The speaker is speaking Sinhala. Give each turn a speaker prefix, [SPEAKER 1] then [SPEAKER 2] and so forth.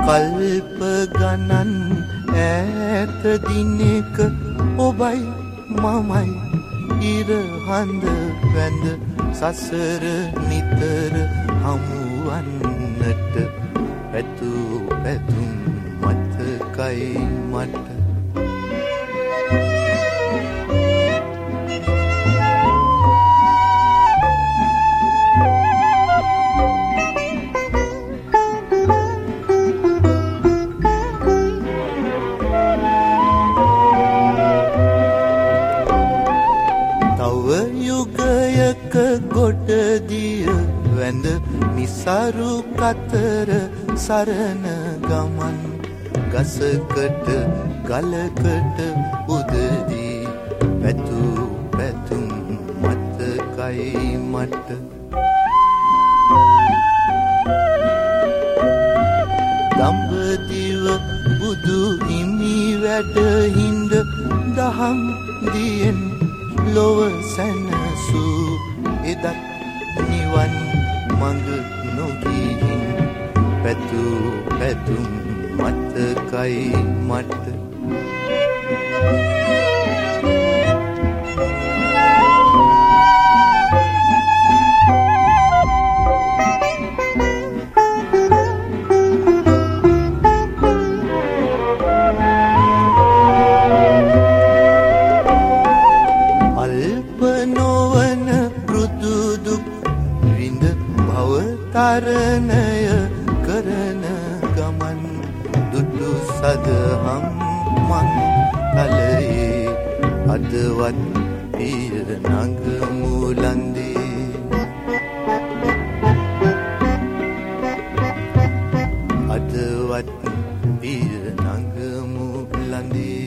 [SPEAKER 1] කල්ප ගණන් ඈත දිනක ඔබයි මමයි ඉර හඳ වැඳ සසර නිතර හමුවන්නට පැතු පැතුම් මතකයි මට ගොඩදිය වැඳ නිසරු කතර සරණ ගමන් ගසකට ගලකට උදදී පැතු පැතුම් මතකයි මට දඹදිව බුදු හිමි වැඩ හිඳ දහම් දියෙන් ලොව සැනසූ එදත් නිවන් මඟ නොගිහින් පැතු පැතුම් මතකයි මට තරණය කරන ගමන් දුටු සදහම් මන් තලයේ අදවත් පිය නගමු ලන්දේ අදවත් පිය නගමු ලන්දේ